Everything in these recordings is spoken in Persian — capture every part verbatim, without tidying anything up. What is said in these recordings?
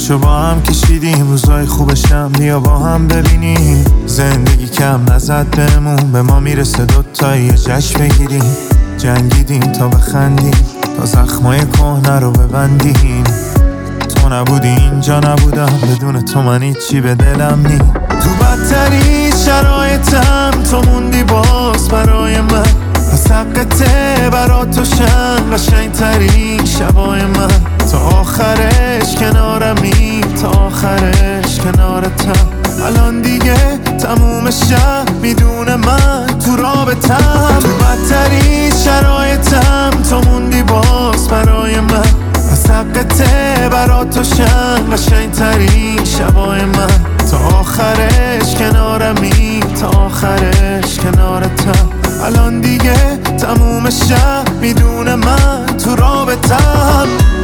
دردشو با هم کشیدیم، روزای خوبشم بیا با هم ببینیم. زندگی کم نزد بهمون، به ما میرسه دوتایی یه جشن بگیریم. جنگیدیم تا بخندیم، تا زخمای کهنه رو ببندیم. تو نبودی اینجا نبودم، بدون تو من هیچی به دلم نی. تو بدترین شرایطم تو موندی باز برای من، از حقته برا تو شن قشنگ ترین شبای من. تا آخرش کنارمی، تا آخرش کنارتم. الان دیگه تموم شب میدونه من تو رابطم. تو بدترین شرایطم تو موندی باز برای من، از حقته برا تو شن قشنگ ترین شبای من. تا آخرش کنارمی، تا آخرش کنارتم. الان دیگه تموم شب میدونه من تو رابطم.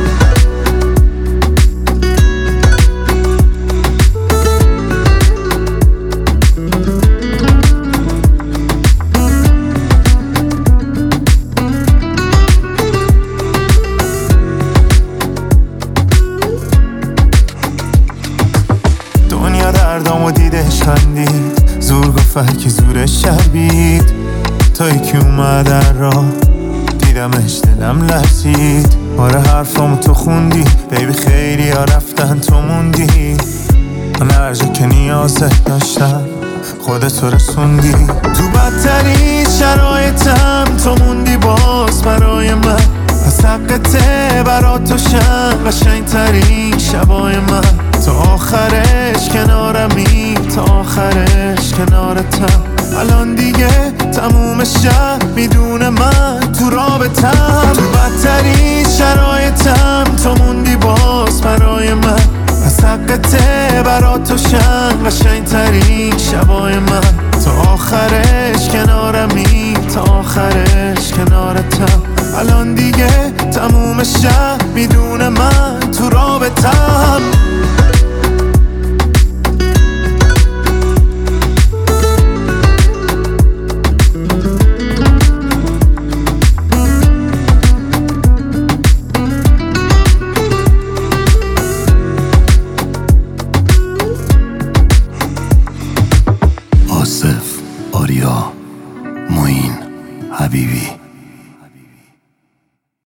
دنیا دردامو دیدش خندید، زور گفت هرکی زورش شربید. تا یکی اومد در راه دیدمش دلم لرزید. آره حرفامو تو خوندی بیبی، خیلی ها رفتن تو موندی. من هر جا که نیازت داشتم خودتو رسوندی. تو بدترین شرایطم تو موندی باز برای من، از حقته برا تو شن قشنگ ترین شبای من. تا آخرش کنارمی، تا آخرش کنارتم. الان دیگه تموم شب میدونه من تو رابطم. تو بدترین شرایطم تو موندی باز برای من، از حقته برا تو شن قشنگ ترین شبای من. تا آخرش کنارمی، تا آخرش کنارتم. الان دیگه تموم شب میدونه من تو رابطم.